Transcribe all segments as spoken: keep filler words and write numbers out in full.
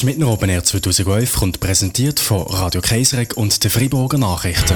Schmidtner Open Air zweitausendelf kommt präsentiert von Radio Kaisreg und den Freiburger Nachrichten.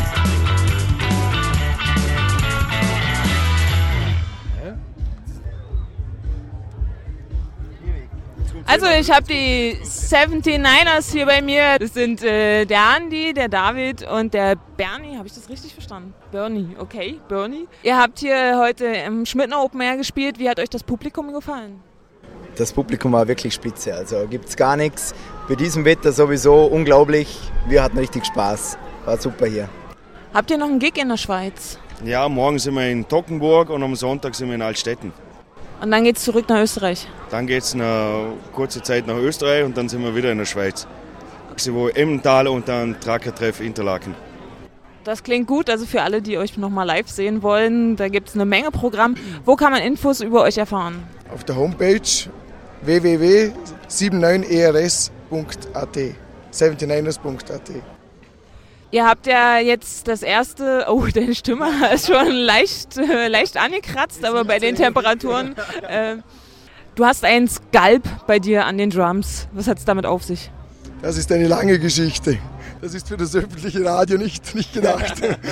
Also ich habe die seventy-niners hier bei mir. Das sind äh, der Andi, der David und der Bernie. Habe ich das richtig verstanden? Bernie, okay, Bernie. Ihr habt hier heute im Schmidtner Open Air gespielt. Wie hat euch das Publikum gefallen? Das Publikum war wirklich spitze, also gibt's gar nichts. Bei diesem Wetter sowieso unglaublich. Wir hatten richtig Spaß, war super hier. Habt ihr noch einen Gig in der Schweiz? Ja, morgen sind wir in Toggenburg und am Sonntag sind wir in Altstetten. Und dann geht's zurück nach Österreich? Dann geht's eine kurze Zeit nach Österreich und dann sind wir wieder in der Schweiz. Wo Emmental und dann Trackertreff Interlaken. Das klingt gut, also für alle, die euch nochmal live sehen wollen, da gibt es eine Menge Programm. Wo kann man Infos über euch erfahren? Auf der Homepage w w w punkt neunundsiebzig e r s punkt a t, seventy-niners punkt a t. Ihr habt ja jetzt das erste, oh, deine Stimme ist schon leicht, äh, leicht angekratzt, aber bei den Temperaturen. Äh, du hast einen Skalp bei dir an den Drums. Was hat es damit auf sich? Das ist eine lange Geschichte. Das ist für das öffentliche Radio nicht, nicht gedacht.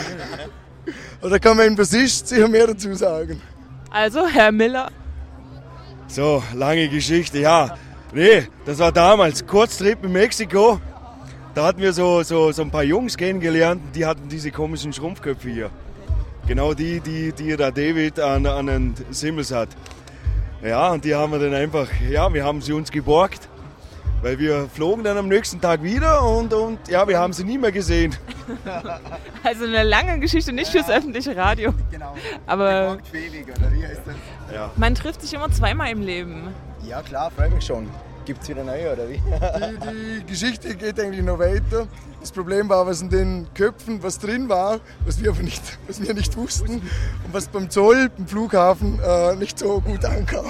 Aber da kann mein Bassist sicher mehr dazu sagen. Also, Herr Miller. So, lange Geschichte, ja. Nee, das war damals, Kurztrip in Mexiko. Da hatten wir so, so, so ein paar Jungs kennengelernt, die hatten diese komischen Schrumpfköpfe hier. Genau die, die, die der David an, an den Simmels hat. Ja, und die haben wir dann einfach, ja, wir haben sie uns geborgt. Weil wir flogen dann am nächsten Tag wieder und, und ja, wir haben sie nie mehr gesehen. Also eine lange Geschichte, nicht fürs öffentliche Radio. Genau. Aber Ewig, oder wie heißt das? Ja. Man trifft sich immer zweimal im Leben. Ja klar, freue mich schon. Gibt's wieder neue, oder wie? Die, die Geschichte geht eigentlich noch weiter. Das Problem war, was in den Köpfen was drin war, was wir aber nicht, was wir nicht wussten und was beim Zoll, beim Flughafen äh, nicht so gut ankam.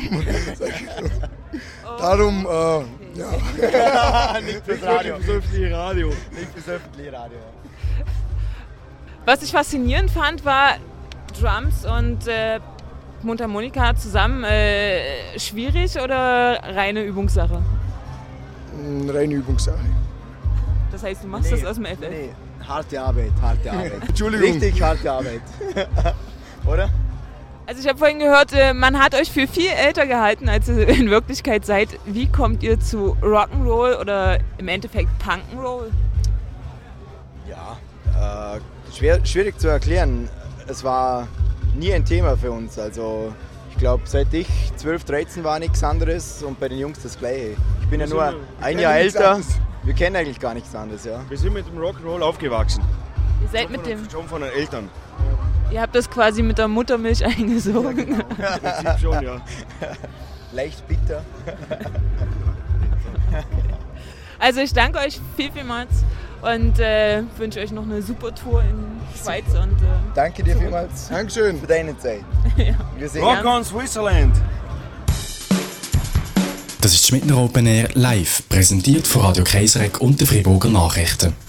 Darum, äh, ja. Nicht fürs Radio. Nicht fürs öffentliche Radio. Nicht fürs öffentliche Radio. Was ich faszinierend fand, war Drums und äh, Mundharmonika zusammen. Äh, schwierig oder reine Übungssache? Reine Übungssache. Das heißt, du machst Nee, das aus dem F F? Nee, harte Arbeit, harte Arbeit. Entschuldigung. Richtig harte Arbeit. Oder? Also ich habe vorhin gehört, äh, man hat euch für viel älter gehalten, als ihr in Wirklichkeit seid. Wie kommt ihr zu Rock'n'Roll oder im Endeffekt Punk'n'Roll? Ja, äh, schwer, schwierig zu erklären. Es war nie ein Thema für uns. Also ich glaube, seit ich zwölf, dreizehn war nichts anderes und bei den Jungs das Gleiche. Ich bin ja nur ein Jahr älter. Wir kennen eigentlich gar nichts anderes, ja. Wir sind mit dem Rock'n'Roll aufgewachsen. Ihr seid Schon mit von, dem, schon von den Eltern. ihr habt das quasi mit der Muttermilch eingesogen. Im Prinzip schon, ja. Leicht bitter. Also ich danke euch viel, vielmals und äh, wünsche euch noch eine super Tour in die Schweiz. Und, äh, Danke dir vielmals Dankeschön. für deine Zeit. ja. Wir sehen Rock on Switzerland! Das ist Schmidtner Open Air live, präsentiert von Radio Kaisreg und den Freiburger Nachrichten.